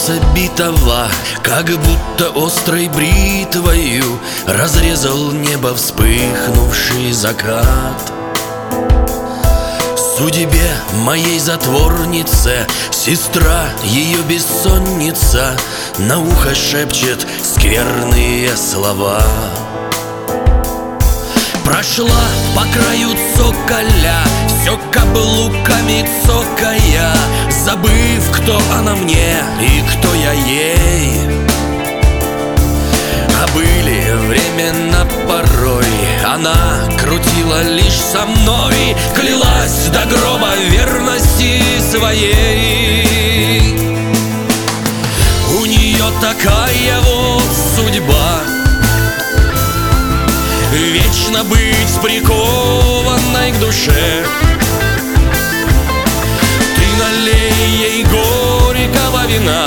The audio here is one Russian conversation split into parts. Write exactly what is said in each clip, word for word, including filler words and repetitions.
солнце битого, как будто острой бритвою разрезал небо вспыхнувший закат. Судьбе моей затворнице сестра, ее бессонница, на ухо шепчет скверные слова. Прошла по краю цоколя, все каблуками цокая, забыв, кто она мне и кто я ей. А были времена порой, она крутила лишь со мной, клялась до гроба верности своей. У нее такая вот судьба, вечно быть прикованной к душе. Ты налей ей горького вина,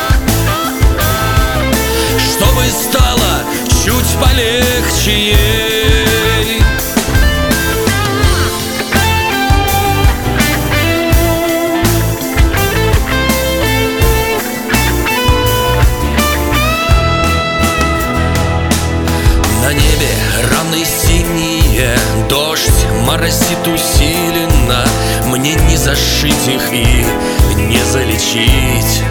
чтобы стало чуть полегче ей. На небе раны синие, дождь моросит усиленно, мне не зашить их и не залечить.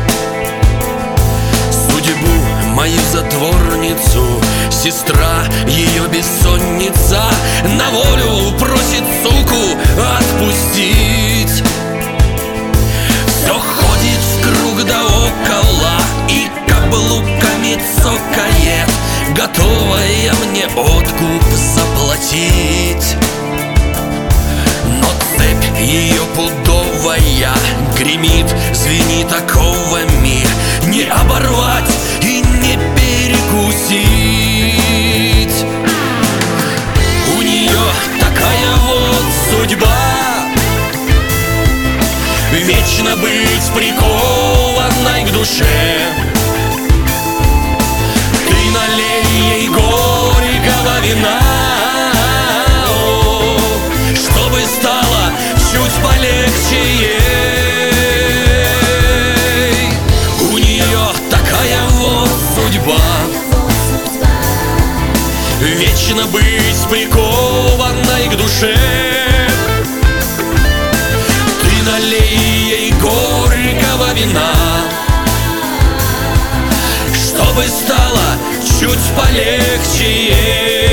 Судьбу мою затворницу, сестра, ее бессонница, на волю просит суку отпустить. Все ходит вкруг да около и каблуками цокает, готовая мне откуп заплатить. Но цепь ее пудовая гремит, звенит оковами, не оборвать и не перекусить. У нее такая вот судьба, вечно быть прикованной к душе. Ты налей ей горького вина, чтобы стало чуть полегче ей. У нее такая вот судьба, вечно быть прикованной к душе. Ты налей ей горького вина, чтобы стало чуть полегче ей.